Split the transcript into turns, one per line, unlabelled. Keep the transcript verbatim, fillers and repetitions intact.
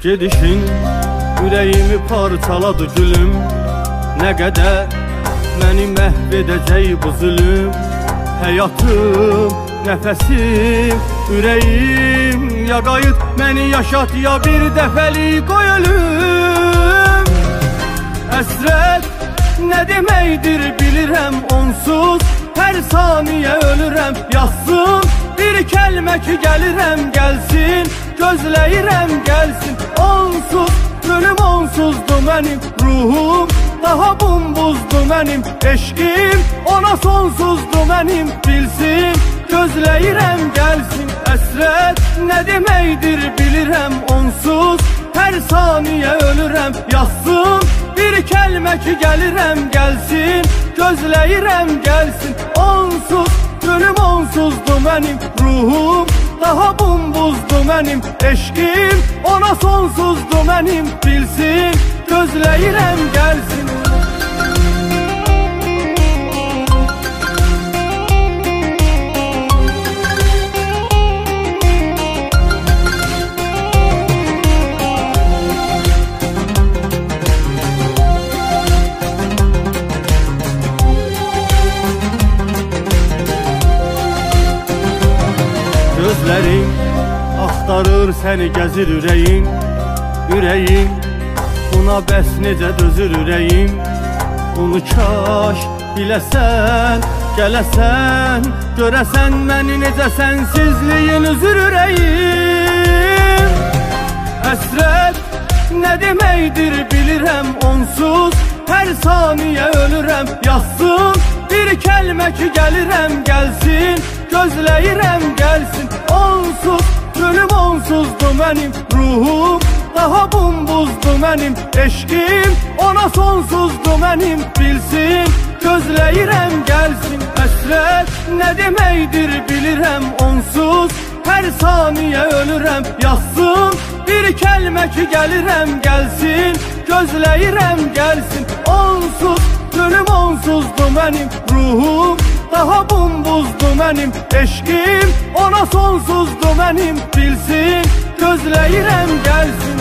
Gedişin ürəyimi parçaladı gülüm. Nə qədər məni məhv edəcək bu zülüm. Həyatım, nəfəsim, ürəyim, ya qayıt məni yaşat, ya bir dəfəlik qoy ölüm. Əsrət nə deməkdir bilirəm onsuz, hər saniyə ölürəm yazsın. Bir kəlmə ki gəlirəm gəlsin, gözləyirəm gəlsin. Onsuz, ölüm onsuzdur mənim ruhum, daha bumbuzdur mənim eşqim. Ona sonsuzdur mənim bilsin, gözləyirəm gəlsin. Əsrət nə deməkdir bilirəm onsuz, hər saniyə ölürəm yazsın. Bir kəlmə ki gəlirəm gəlsin, gözləyirəm gəlsin. Onsuz, ölüm onsuzdur mənim ruhum, daha bumbuzdur mənim eşqim. Ona sonsuzdur mənim bilsin, gözləyirəm gəlsin. Gözlərim axtarır səni, gəzir ürəyim, ürəyim. Buna bəs necə dözür ürəyim? Bunu kaş biləsən, gələsən, görəsən məni necə sənsizliyin üzür ürəyim. Əsrət nə deməkdir bilirəm onsuz, hər saniyə ölürəm yazsın. Bir kəlmə ki gəlirəm gəlsin, gözləyirəm gəlsin. Onsuz, ölüm onsuzdur mənim ruhum, daha bumbuzdur mənim eşqim. Ona sonsuzdur mənim bilsin, gözləyirəm gəlsin. Əsrət nə deməkdir bilirəm onsuz, hər saniyə ölürəm yazsın. Bir kəlmə ki gəlirəm gəlsin, gözləyirəm gəlsin. Onsuz, ölüm onsuzdur mənim ruhum, daha bumbuzdur mənim eşqim. Ona sonsuzdur mənim bilsin, gözləyirəm gəlsin.